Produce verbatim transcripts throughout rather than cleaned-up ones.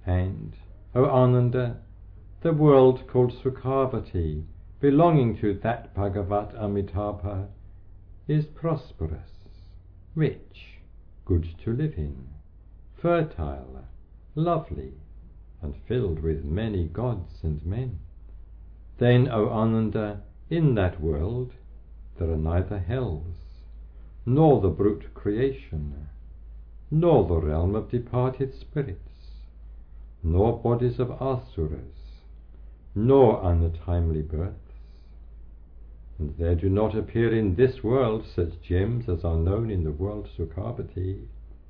And, O Ananda, the world called Sukhavati, belonging to that Bhagavat Amitabha, is prosperous, rich, good to live in, fertile, lovely, and filled with many gods and men. Then, O Ananda, in that world there are neither hells, nor the brute creation, nor the realm of departed spirits, nor bodies of asuras, nor untimely births. And there do not appear in this world such gems as are known in the world Sukhavati.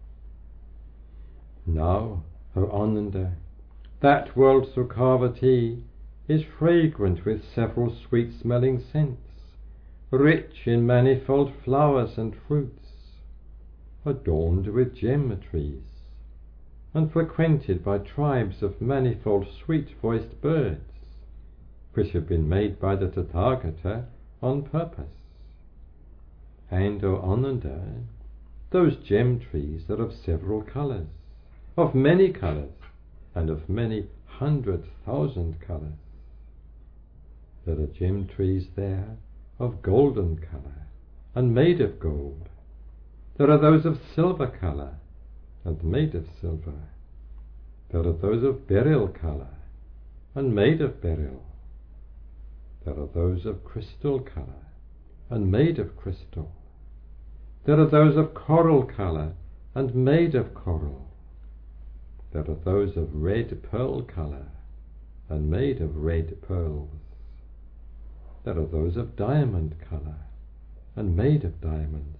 Now, O Ananda, that world Sukhavati is fragrant with several sweet-smelling scents, rich in manifold flowers and fruits, adorned with gem trees, and frequented by tribes of manifold sweet-voiced birds, which have been made by the Tathagata on purpose. And, O Ananda, those gem trees are of several colours, of many colours, and of many hundred thousand colours. There are gem trees there of golden colour, and made of gold. There are those of silver colour, and made of silver. There are those of beryl colour, and made of beryl. There are those of crystal colour, and made of crystal. There are those of coral colour, and made of coral. There are those of red pearl colour, and made of red pearls. There are those of diamond colour, and made of diamonds.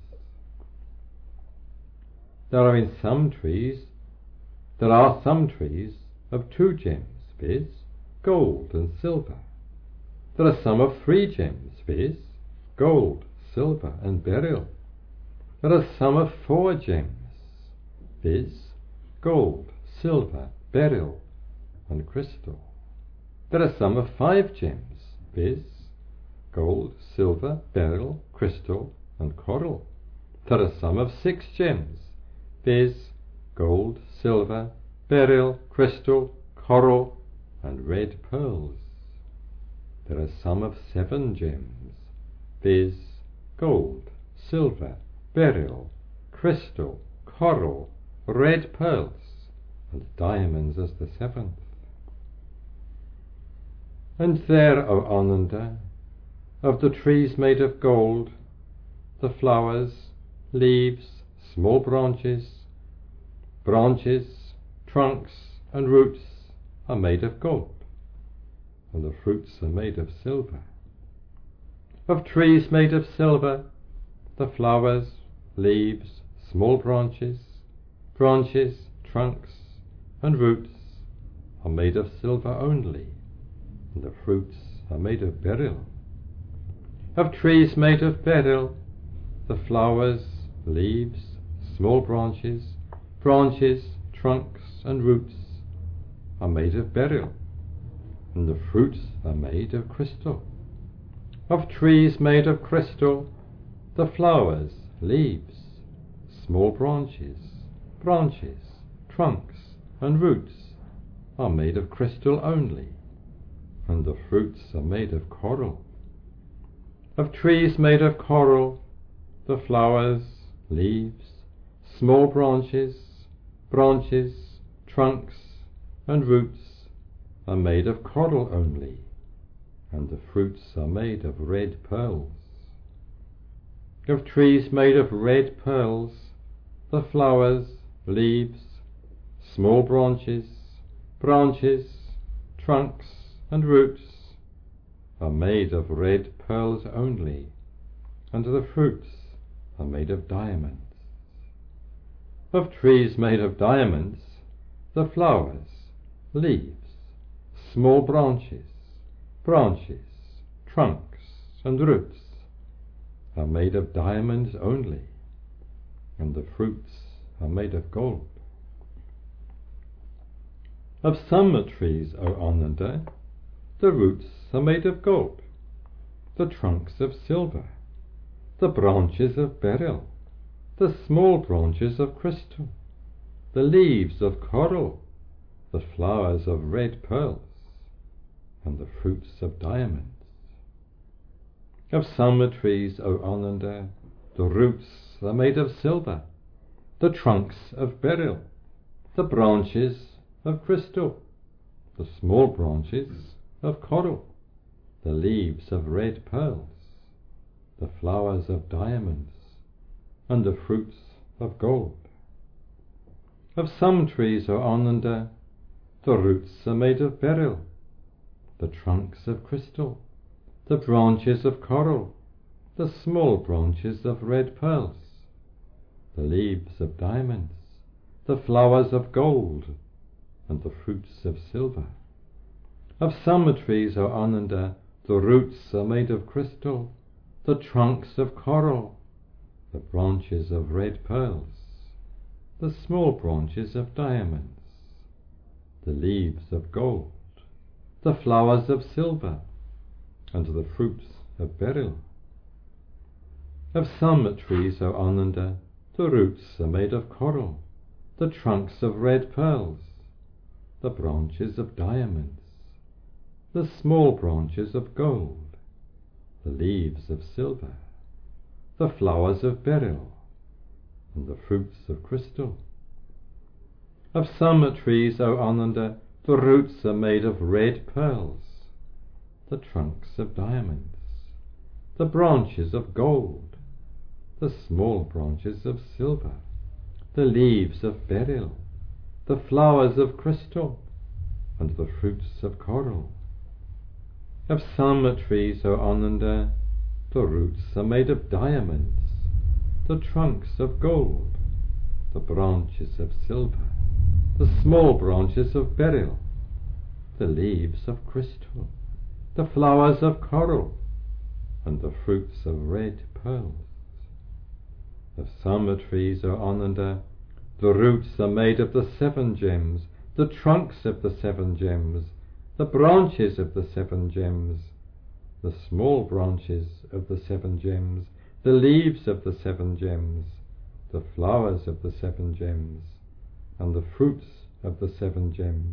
There are in some trees, there are some trees of two gems, viz., gold and silver. There are some of three gems, viz., gold, silver, and beryl. There are some of four gems, viz., gold, silver, beryl, and crystal. There are some of five gems, viz., gold, silver, beryl, crystal, and coral. There are some of six gems, viz., gold, silver, beryl, crystal, coral, and red pearls. There are some of seven gems, viz., gold, silver, beryl, crystal, coral, red pearls, and diamonds as the seventh. And there, O Ananda, of the trees made of gold, the flowers, leaves, small branches, branches, trunks, and roots are made of gold, and the fruits are made of silver. Of trees made of silver, the flowers, leaves, small branches, branches, trunks, and roots are made of silver only, and the fruits are made of beryl. Of trees made of beryl, the flowers, leaves, small branches, branches, trunks, and roots are made of beryl, and the fruits are made of crystal. Of trees made of crystal, the flowers, leaves, small branches, branches, trunks, and roots are made of crystal only, and the fruits are made of coral. Of trees made of coral, the flowers, leaves, small branches, branches, trunks, and roots are made of coral only, and the fruits are made of red pearls. Of trees made of red pearls, the flowers, leaves, small branches, branches, trunks, and roots are made of red pearls only, and the fruits are made of diamonds. Of trees made of diamonds, the flowers, leaves, small branches, branches, trunks, and roots are made of diamonds only, and the fruits are made of gold. Of some trees, O Ananda, the roots are made of gold, the trunks of silver, the branches of beryl, the small branches of crystal, the leaves of coral, the flowers of red pearls, and the fruits of diamonds. Of some trees, O Ananda, the roots are made of silver, the trunks of beryl, the branches of crystal, the small branches of coral, the leaves of red pearls, the flowers of diamonds, and the fruits of gold. Of some trees, O Ananda, the roots are made of beryl, the trunks of crystal, the branches of coral, the small branches of red pearls, the leaves of diamonds, the flowers of gold, and the fruits of silver. Of some trees, O Ananda, the roots are made of crystal, the trunks of coral, the branches of red pearls, the small branches of diamonds, the leaves of gold, the flowers of silver, and the fruits of beryl. Of some trees, O Ananda, the roots are made of coral, the trunks of red pearls, the branches of diamonds, the small branches of gold, the leaves of silver, the flowers of beryl, and the fruits of crystal. Of some trees, O Ananda, the roots are made of red pearls, the trunks of diamonds, the branches of gold, the small branches of silver, the leaves of beryl, the flowers of crystal, and the fruits of coral. Of some trees, O Ananda, the roots are made of diamonds, the trunks of gold, the branches of silver, the small branches of beryl, the leaves of crystal, the flowers of coral, and the fruits of red pearls. Of some trees, O Ananda, the roots are made of the seven gems, the trunks of the seven gems, the branches of the seven gems, the small branches of the seven gems, the leaves of the seven gems, the flowers of the seven gems, and the fruits of the seven gems.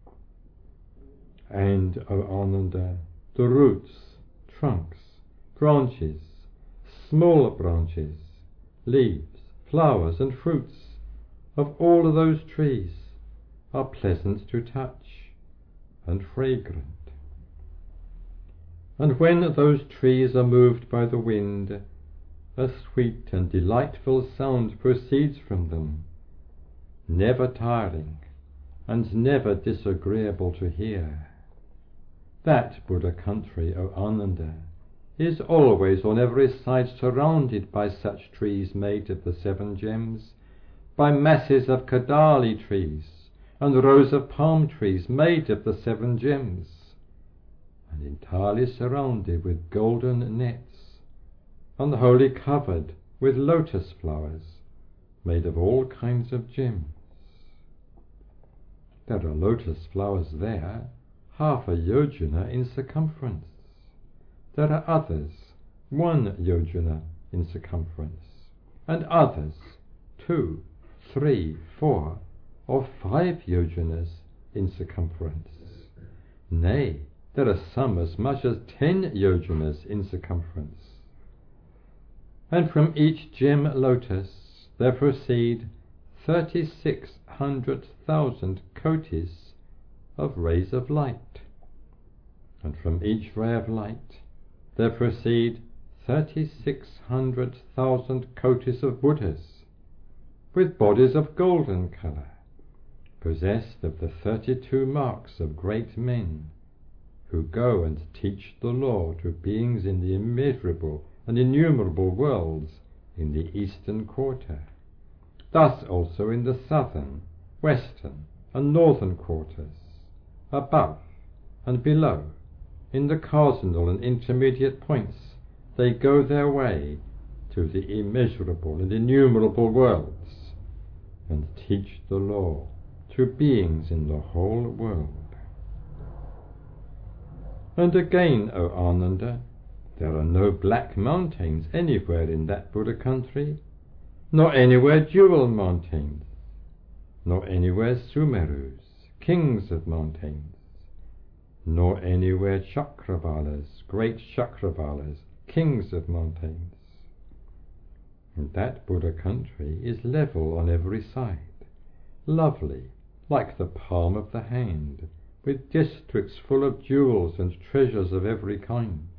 And, O Ananda, the roots, trunks, branches, smaller branches, leaves, flowers, and fruits of all of those trees are pleasant to touch and fragrant. And when those trees are moved by the wind, a sweet and delightful sound proceeds from them, never tiring and never disagreeable to hear. That Buddha country, O Ananda, is always on every side surrounded by such trees made of the seven gems, by masses of kadali trees and rows of palm trees made of the seven gems, and entirely surrounded with golden nets, and wholly covered with lotus flowers made of all kinds of gems. There are lotus flowers there, half a yojana in circumference. There are others, one yojana in circumference, and others, two, three, four, or five yojanas in circumference. Nay, there are some as much as ten yojanas in circumference. And from each gem lotus there proceed thirty-six hundred thousand kotis of rays of light, and from each ray of light there proceed thirty-six hundred thousand kotis of Buddhas, with bodies of golden colour, possessed of the thirty-two marks of great men, who go and teach the law to beings in the immeasurable and innumerable worlds in the eastern quarter, thus also in the southern, western, and northern quarters, above and below, in the cardinal and intermediate points, they go their way to the immeasurable and innumerable worlds, and teach the law to beings in the whole world. And again, O Ananda, there are no black mountains anywhere in that Buddha country, nor anywhere jewel mountains, nor anywhere Sumerus, kings of mountains, nor anywhere Chakravalas, great Chakravalas, kings of mountains. And that Buddha country is level on every side, lovely, like the palm of the hand, with districts full of jewels and treasures of every kind.